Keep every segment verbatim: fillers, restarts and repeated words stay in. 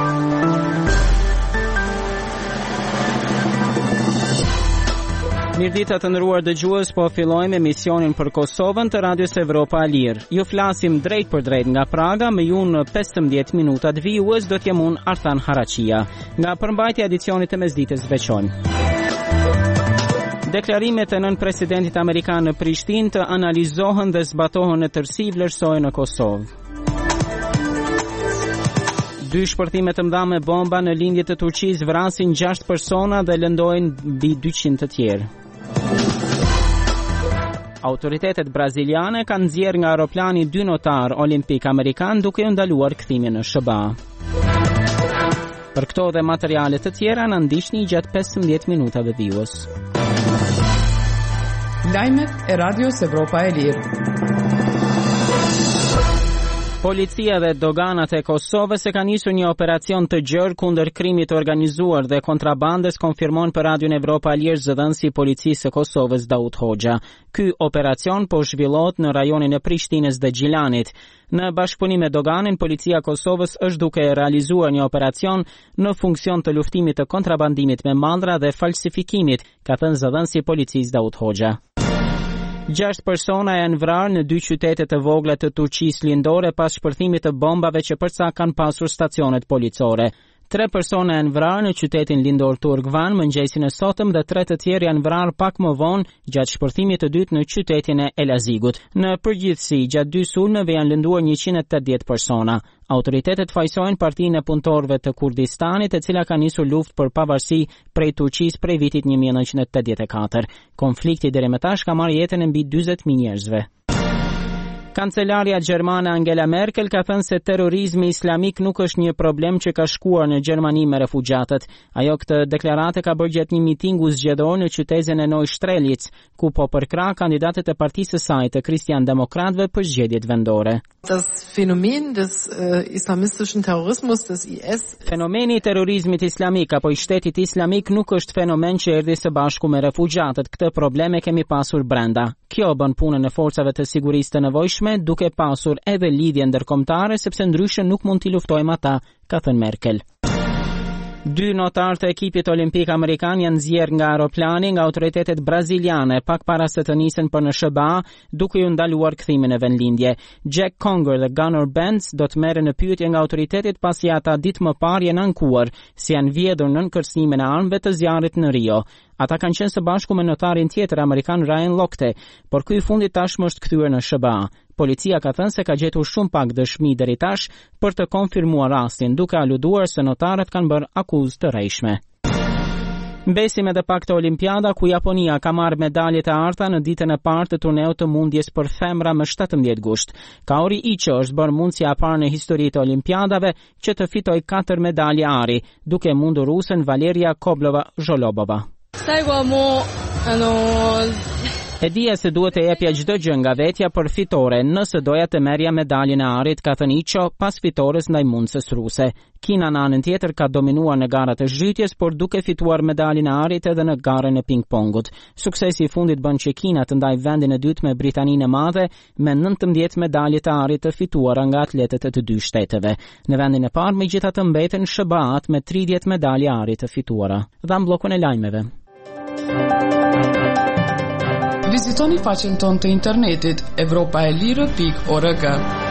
Mirdita të ndëruar dëgjues, po fillojmë emisionin për Kosovën të Radios Evropa e Lirë. Ju flasim drejt për drejt nga Praga, me ju në pesëmbëdhjetë minutat vijues do t'jem unë Arthan Haraqia. Nga përmbajtja edicionit të mesdites veçojmë. Deklarimet e nën presidentit amerikan në Prishtinë të analizohen dhe zbatohen në tërësi vlerësohen në Kosovë. Dy shpërthime të mëdha me bomba në lindje të Turqisë vrasin gjashtë persona dhe lëndojnë mbi dyqind të tjerë. Autoritetet braziliane kanë nxjerrë nga aeroplani dy notar olimpik amerikan duke u ndaluar kthimin në SBA. Për këto dhe materiale të tjera na ndiqni gjatë pesëmbëdhjetë minutave vijues. Lajmet e Radios Evropa e Lirë. Policia dhe doganat e Kosovës e kanë nisur një operacion të gjerë kundër krimit të organizuar dhe kontrabandës, konfirmon për Radion Evropa e Lirë zëdhënësi i policisë së Kosovës Daud Hoxha. Ky operacion po zhvillohet në rajonin e Prishtinës dhe Gjilanit. Në bashkëpunim me doganin, policia e Kosovës është duke realizuar një operacion në funksion të luftimit të kontrabandimit me mallra dhe falsifikimit, ka thënë zëdhënësi i policisë Daud Hoxha. Gjashtë persona janë vrarë në dy qytete të vogla të Turqisë lindore pas shpërthimit të bombave që përca kanë pasur stacionet policore. Tre persona janë vrarë në qytetin lindor turk Van mëngjesin e sotëm dhe tre të tjerë janë vrarë pak më vonë gjatë shpërthimit të dytë në qytetin e Elazigut. Në përgjithësi, gjatë dy sulmeve janë lënduar njëqind e tetëdhjetë persona. Autoritetet fajsojnë Partinë e Punëtorëve të Kurdistanit, e cila ka nisur luftë për pavarësi prej Turqisë prej vitit një mijë e nëntëqind e tetëdhjetë e katër. Konflikti deri më tash ka marrë jetën e mbi dyzet mijë njerëzve. Kancelaria gjermane Angela Merkel ka thënë se terrorizmi islamik nuk është një problem që ka shkuar në Gjermani me refugjatët. Ajo këtë deklarate ka bërë gjatë një mitingu zgjedhor në qytetin e Neustrelitz, ku po përkrah kandidatët e partisë së saj të Kristian-Demokratëve për zgjedhjet vendore. Das Phänomen des äh, islamistischen Terrorismus des I S. Fenomeni i terrorizmit islamik apo i shtetit islamik nuk është fenomen që erdhi së bashku me refugjatët. Këtë probleme kemi pasur brenda. Kjo bën punën e forcave të sigurisë të nevojshme, duke pasur edhe lidhje ndërkombëtare, sepse ndryshe nuk mund t'i luftojmë ata, ka thënë Merkel. Dy notar të ekipit olimpik amerikan janë nxjerrë nga aeroplani nga autoritetet braziliane pak para se të nisen për në SBA, duke ju ndaluar kthimin e vendlindje. Jack Conger dhe Gunnar Benz do të merren në pyetje nga autoritetet pasi ata ditë më parë janë ankuar si janë vjedhur nën kërcënimin e armëve të zjarrit në Rio. Ata kanë qenë së bashku me notarin tjetër amerikan Ryan Lochte, por ky i fundit tashmë është kthyer në SBA. Policia ka thënë se ka gjetur shumë pak dëshmi deri tash për të konfirmuar rastin, duke aluduar se notarët kanë bërë akuzë të rrejshme. Mbesim edhe pak të Olimpiada, ku Japonia ka marrë medaljet e arta në ditën e parë të turneut të mundjes për femra më shtatëmbëdhjetë gusht. Kaori Icho është bërë mundësia e parë në historitë e Olimpiadave që të fitoj katër medalje ari, duke mundur rusen Valeria Koblova-Zholobova. E dija se duhet të jepja çdo gjë nga vetja për fitore, nëse doja të merrja medaljen e arit, ka thënë Icho pas fitores ndaj mundëses ruse. Kina në anën tjetër ka dominuar në garat e zhytjes, por duke fituar medaljen e arit edhe në garën e ping-pongut. Suksesi i fundit bën që Kina të ndajë vendin e dytë me Britaninë e Madhe me nëntëmbëdhjetë medalje të arit të fituara nga atletët e të dy shteteve. Në vendin e parë megjithatë mbeten S B A-t me tridhjetë medalje arit të fituara. Dham bllokun e lajmeve. Vizitoni faqen tonë të internetit evropaelire pikë org.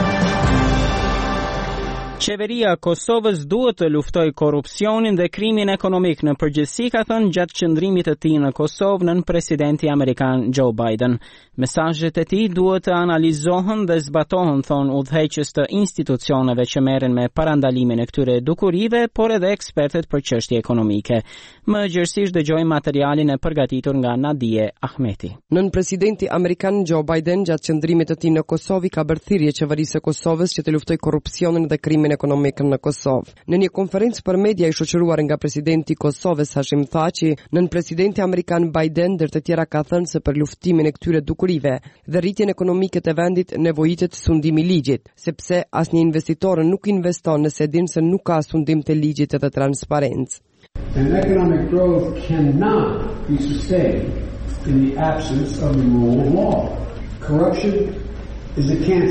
Qeveria Kosovës duhet të luftoj korrupsionin dhe krimin ekonomik në përgjithësi, ka thënë gjatë qëndrimit të tij në Kosovë nën presidenti amerikan Joe Biden. Mesazhet e tij duhet të analizohen dhe zbatohen, thon udhëheqës të institucioneve që merren me parandalimin e këtyre dukurive, por edhe ekspertët për çështje ekonomike. Më gjerësisht dëgjojmë materialin e përgatitur nga Nadije Ahmeti. Nën presidenti amerikan Joe Biden gjatë qëndrimit të tij në Kosovë ka bërë thirrje qeverisë së Kosovës që të luftojë korrupsionin dhe krimin ekonomik në Kosovë. Në një konferencë për media i shoqëruar nga presidenti i Kosovës Hashim Thaçi, nën presidenti amerikan Biden ndër të tjera ka thënë se për luftimin e këtyre dukurive dhe rritjen ekonomike të vendit nevojitet sundimi i ligjit, sepse asnjë investitor nuk investon nëse din se nuk ka sundim të ligjit edhe transparencë. And economic growth cannot be sustained in the absence of the rule of law. Corruption is a cancer.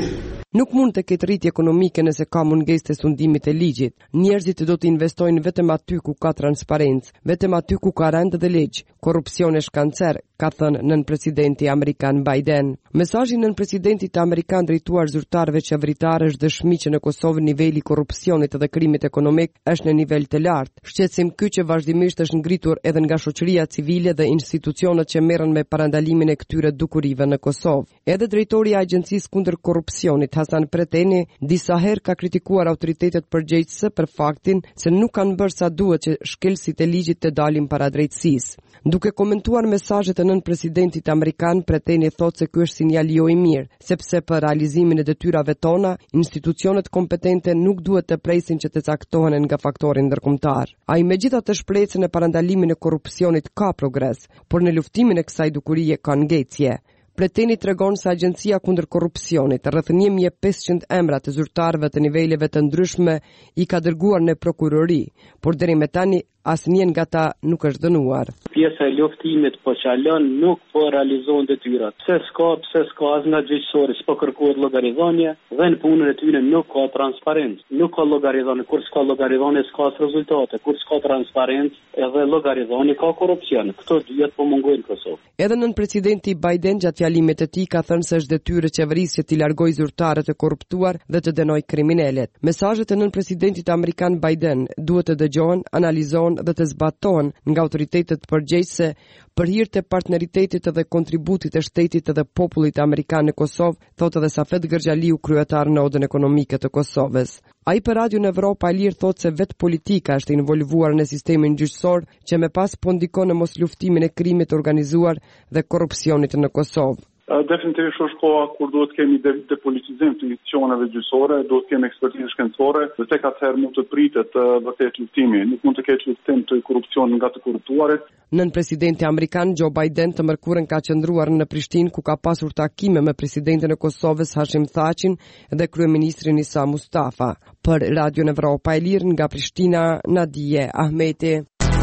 Nuk mund të ketë rritje ekonomike nëse ka mungesë të sundimit të ligjit. Njerëzit do të investojnë vetëm aty ku ka transparencë, vetëm aty ku ka rend dhe ligj. Korrupsioni është kancer, ka thënë nën presidenti amerikan Biden. Mesazhi nën presidentit amerikan drejtuar zyrtarëve qeveritarë është dëshmi që në Kosovë niveli i korrupsionit dhe krimit ekonomik është në nivel të lartë. Shqetësim ky që vazhdimisht është ngritur edhe nga shoqëria civile dhe institucionet që merren me parandalimin e këtyre dukurive në Kosovë. Edhe drejtori i Agjencisë kundër korrupsionit Hasan Preteni disa herë ka kritikuar autoritetet përgjegjëse për faktin se nuk kanë bërë sa duhet që shkelësit e ligjit të dalin para drejtësisë. Duke komentuar mesazhet e nën presidentit amerikan, Preteni thotë se ky është sinjal jo i mirë, sepse për realizimin e detyrave tona, institucionet kompetente nuk duhet të presin që të caktohen nga faktori ndërkombëtar. Ai megjithatë shpreh se në parandalimin e korrupsionit ka progres, por në luftimin e kësaj dukurie ka ngecje. Preteni tregon se Agjencia kundër korrupsionit rreth një mijë e pesëqind emra të zyrtarëve të niveleve të ndryshme i ka dërguar në prokurori, por deri më tani asnjë nga ta nuk është dënuar. Pjesa e luftimit po çalon nuk po realizohen detyrat. Pse s'ka, pse s'ka as nga gjyqësori, s'po kërkohet llogarizonje dhe në punën e tyre nuk ka transparencë. Nuk ka llogarizonje, kur s'ka llogarizonje s'ka rezultate, kur s'ka transparencë edhe llogarizonje ka korrupsion. Këto dyja po mungojnë në Kosovë. Edhe nën presidenti Biden gjatë fjalimit të tij ka thënë se është detyrë e qeverisë që t'i largojë zyrtarët e korruptuar dhe të dënojë kriminalet. Mesazhet e nën presidentit amerikan Biden duhet të dëgjohen, analizohen dhe të zbatohen nga autoritetet përgjegjëse për hir të partneritetit dhe kontributit të shtetit dhe popullit amerikan në Kosovë, thotë edhe Safet Gërgjaliu, kryetar në Odën Ekonomike të Kosovës. Ai për Radion Evropa e Lirë thotë se vetë politika është involvuar në sistemin gjyqësor që më pas po ndikon në mos luftimin e krimit organizuar dhe korrupsionit në Kosovë. Definitivisht është koha kur duhet kemi depolitizim të institucioneve gjyqësore, duhet kemi ekspertizë shkencore, dhe tek atëherë mund të pritet vërtet luftimi. Nuk mund të ketë luftim të korrupsionit nga të korruptuarit. Nën presidenti amerikan Joe Biden të mërkurën ka qëndruar në Prishtinë ku ka pasur takime me presidentin e Kosovës Hashim Thaqin dhe kryeministrin Isa Mustafa. Për Radion Evropa e Lirë nga Prishtina, Nadije Ahmeti.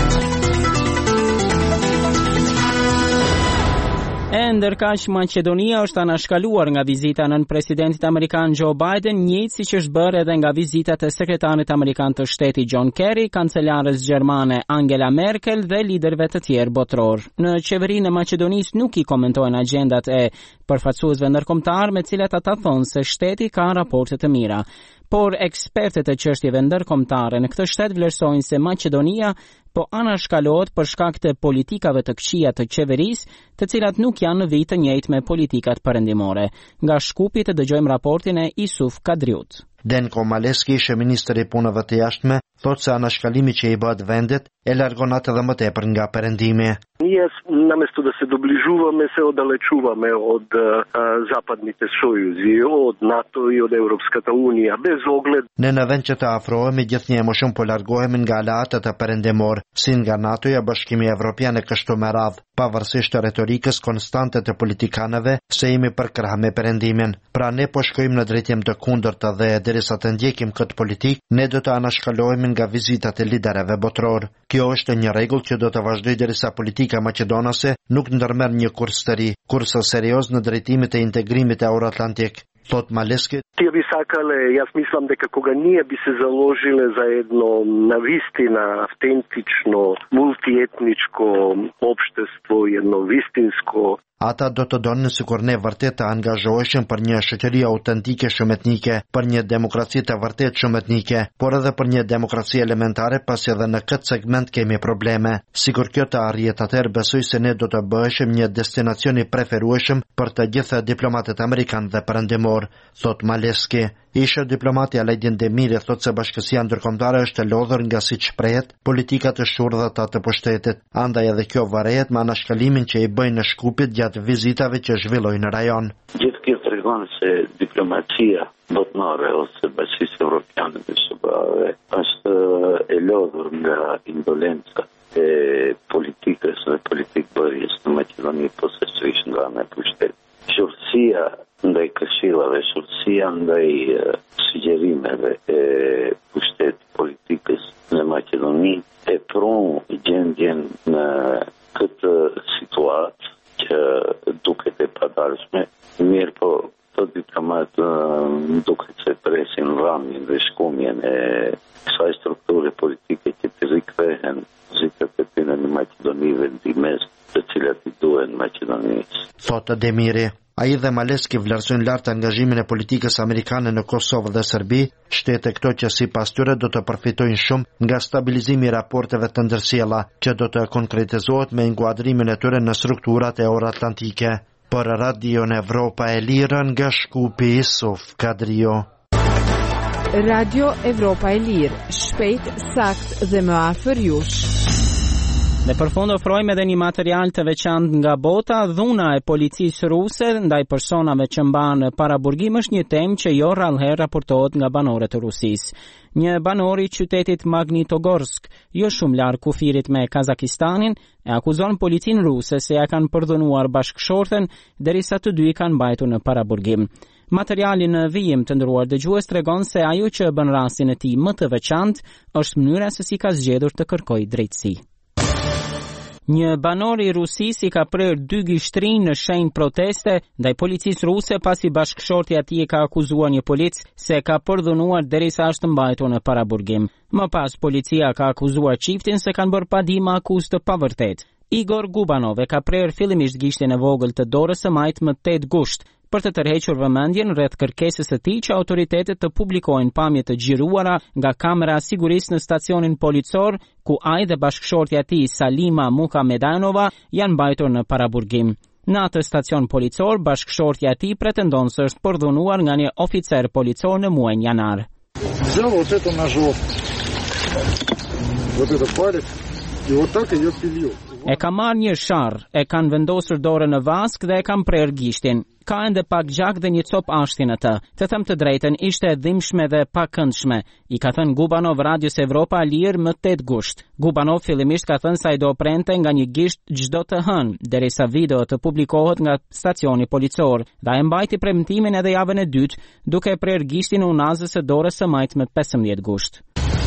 E ndërkaq Maqedonia është anashkaluar nga vizita nën presidentit amerikan Joe Biden, njëjtë siç është bërë edhe nga vizitat e sekretarit amerikan të shtetit John Kerry, kancelares gjermane Angela Merkel dhe liderëve të tjerë botror. Në qeverinë e Maqedonisë nuk i komentojnë agjendat e përfaqësuesve ndërkombëtar, me cilat ata thonë se shteti ka raporte të mira. Por ekspertët e çështjeve ndërkombëtare në këtë shtet vlerësojnë se Maqedonia po anashkalohet për shkak të politikave të këqija të qeverisë, të cilat nuk janë në vit të njëjtë me politikat perëndimore. Nga Shkupi të dëgjojmë raportin e Isuf Kadriut. Denko Maleski, ishte ministri i punëve të jashtme, thotë se anashkalimi që i bëhet vendit e largon atë edhe më tepër nga perëndimi. Ние наместо да се доближуваме, се оддалечуваме од западните сојузи, од НАТО и од Европската унија, без оглед. Ne në vend që të afrohemi, gjithnjë më shumë po largohemi nga aleatët e perëndimor, si nga NATO-ja, Bashkimi Evropian e kështu me radhë, pavarësisht të retorikës konstante të politikanëve se jemi përkrah me perëndimin. Pra ne po shkojmë në drejtim të kundërta dhe derisa të ndjekim këtë politikë, ne do të anashkalohemi nga vizitat e liderëve botror. Kjo është një rregull që do të vazhdojë derisa politika maqedonase nuk ndërmerr një kurs të ri, kurs serioz në drejtimin e integrimit euroatlantik. Thot Maleski. Тие би сакале, јас мислам дека кога ние би се заложиле за едно навистина автентично, мултиетничко општество, едно вистинско. Ata do të donin sikur ne vërtet të angazhoheshim për një shoqëri autentike shumë etnike, për një demokraci të vërtet shumë etnike, por edhe për një demokraci elementare, pasi edhe në këtë segment kemi probleme. Sikur kjo të arrihet, atëherë besoj se ne do të bëheshim një destinacion i preferueshëm për të gjithë diplomatët amerikan dhe perëndimor, thot Maleski. Isha diplomati Alajdin Demiri thot se bashkësia ndërkombëtare është e lodhur nga siç shprehet politikat e shurdhata të pushtetit. Andaj edhe kjo varet me anashkalimin që i bëjnë në Shkupit gjatë vizitave që zhvillojnë në rajon. Gjithë kjo tregon se diplomacia botnore ose bashkësia evropiane të së bashkuara është e lodhur nga indolenca e politikës dhe politikbërjes në Maqedoni posaçërisht nga ana e pushtetit. Shurtësia ndaj këshillave, shurtësia ndaj uh, sugjerimeve e pushtetit politikës në Maqedoni e pron gjendjen në këtë situatë që duket e padarshme. Mirë po, të diplomatë uh, rikthramjen dhe shkumjen e kësaj strukture politike që të rikthehen zitët e tyre në Maqedoni vendimes, të cilat i duhen Maqedonisë. Thotë Demiri. Ai dhe Maleski vlerësojnë lart angazhimin e politikës amerikane në Kosovë dhe Serbi, shtete këto që sipas tyre do të përfitojnë shumë nga stabilizimi i raporteve të ndërsjella, që do të konkretizohet me inkuadrimin e tyre në strukturat euroatlantike. Për Radion Evropa e Lirë nga Shkupi, Isuf Kadrio. Radio Evropa e Lirë, shpejt, sakt dhe më afër jush. Dhe për fund ofrojmë edhe një material të veçantë nga bota. Dhuna e policisë ruse ndaj personave që mbanë paraburgim është një temë që jo rrallëherë raportohet nga banorët e Rusisë. Një banor i qytetit Magnitogorsk, jo shumë larg kufirit me Kazakistanin, e akuzon policinë ruse se ja kanë përdhunuar bashkëshorten derisa të dy kanë mbajtur në paraburgim. Materiali në vijim të ndëruar dëgjues tregon se ajo që bën rastin e tij më të veçantë është mënyra se si ka zgjedhur të kërkojë drejtësi. Një banor i Rusisë i ka prerë dy gishtrin në shenjë proteste ndaj policisë ruse pasi bashkëshorti i atij ka akuzuar një polic se ka përdhunuar derisa është mbajtur në paraburgim. Më pas policia ka akuzuar çiftin se kanë bërë padima akuzë të pavërtetë. Igor Gubanov e ka prerë fillimisht gishtin e vogël të dorës së majt më tetë gusht, për të tërhequr vëmendjen rreth kërkesës së tij që autoritetet të publikojnë pamje të xhiruara nga kamera e sigurisë në stacionin policor ku ai dhe bashkëshortja e tij Salima Muhamedanova janë mbajtur në paraburgim. Në atë stacion policor, bashkëshortja e tij pretendon se është përdhunuar nga një oficer policor në muajin janar. Взял вот эту ножовку, вот этот палец, и вот так ее пилил. E ka marrë një sharr, e kanë vendosur dorën në vask dhe e kanë prerë gishtin. Ka ende pak gjak dhe një cop ashti në të. Të them të drejtën, ishte e dhimbshme dhe pa këndshme, i ka thënë Gubanov Radios Evropa Lirë më tetë gusht. Gubanov fillimisht ka thënë se ai do prente nga një gisht çdo të hënë, derisa video të publikohet nga stacioni policor, dhe ai mbajti premtimin edhe javën e dytë, duke prerë gishtin në unazës së dorës së majt me pesëmbëdhjetë gusht.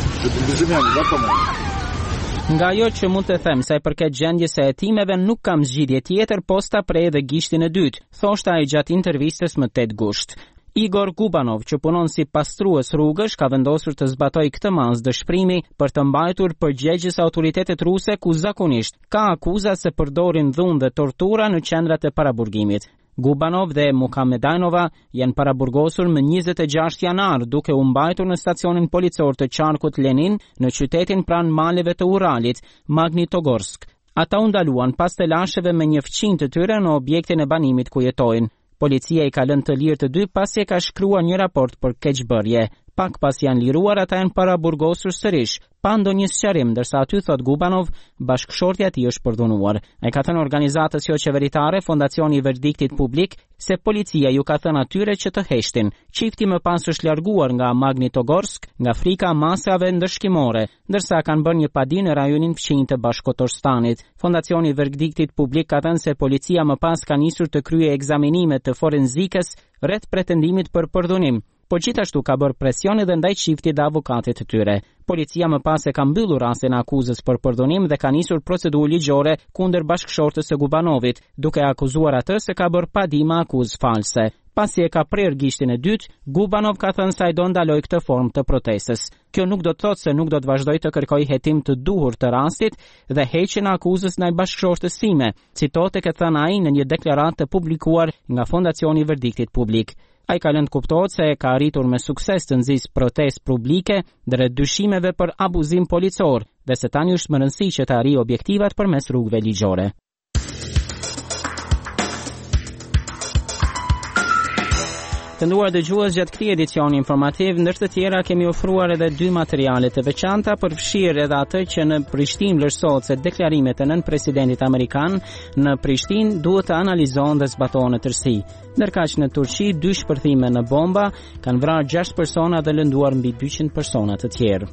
Nga ajo që mund të them se përket gjendjes së hetimeve nuk kam zgjidhje tjetër posta prej edhe gishtin e dytë, thoshte ai gjatë intervistës më tetë gusht. Igor Gubanov, që punon si pastrues rrugësh, ka vendosur të zbatoj këtë masë dëshprimi për të mbajtur përgjegjës autoritetet ruse ku zakonisht ka akuza se përdorin dhunë dhe tortura në qendrat e paraburgimit. Gubanov dhe Muhamedanova janë paraburgosur më njëzet e gjashtë janar duke u mbajtur në stacionin policor të qarkut Lenin në qytetin pranë maleve të Uralit, Magnitogorsk. Ata u ndaluan pas të lasheve me një fëqin të tyre në objektin e banimit ku jetojnë. Policia i ka lënë të lirë të dy pasi e ka shkruar një raport për keqbërje. Pak pas janë liruar, ata janë paraburgosur sërish, pa ndonjë sqarim, ndërsa aty, thot Gubanov, bashkëshortja e tij është përdhunuar. Ai ka thënë organizatës jo qeveritare, Fondacioni i Verdiktit Publik, se policia ju ka thënë atyre që të heshtin. Çifti më pas është larguar nga Magnitogorsk nga frika masave ndëshkimore, ndërsa kanë bërë një padi në rajonin fqinj të Bashkotorstanit. Fondacioni i Verdiktit Publik ka thënë se policia më pas ka nisur të kryejë ekzaminime të forenzikës rreth pretendimit për përdhunim. Po gjithashtu ka bërë presion edhe ndaj çiftit dhe avokatit të tyre. Policia më pas e ka mbyllur rastin e akuzës për përdhunim dhe ka nisur procedurë ligjore kundër bashkëshortës së Gubanovit, duke akuzuar atë se ka bërë padima akuzë false. Pasi e ka prerë gishtin e dytë, Gubanov ka thënë se ai do ndaloj këtë formë të protestës. Kjo nuk do të thotë se nuk do të vazhdoj të kërkoj hetim të duhur të rastit dhe heqjen e akuzës ndaj bashkëshortës sime, citote ka thënë ai në një deklaratë të publikuar nga Fondacioni i Verdiktit Publik. Ai ka lënë kuptohet se ka arritur me sukses të nxjisë protestë publike drejt dyshimeve për abuzim policor dhe se tani është më rëndësishme që të arrijë objektivat përmes rrugëve ligjore. Të nduar dëgjues, gjatë këtij edicioni informativ, ndër të tjera kemi ofruar edhe dy materiale të veçanta, përfshirë edhe atë që në Prishtinë vlerësohet se deklarimet e nën presidentit amerikan në Prishtinë duhet të analizohen dhe zbatohen në tërësi. Ndërkaq në Turqi, dy shpërthime në bomba kanë vrarë gjashtë persona dhe lënduar mbi dyqind persona të tjerë.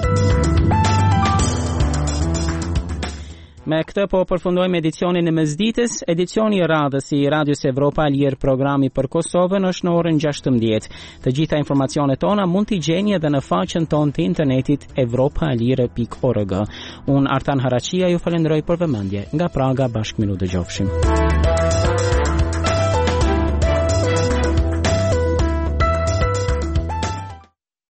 Me këtë po përfundojmë edicionin e mesditës. Edicioni i radhës i Radios Evropa Lirë, programi për Kosovën, është në orën gjashtëmbëdhjetë. Të gjitha informacionet tona mund t'i gjeni edhe në faqen tonë të internetit evropalire pikë org. Unë Artan Haraqia ju falenderoj për vëmendje. Nga Praga, bashkë miru dëgjofshim.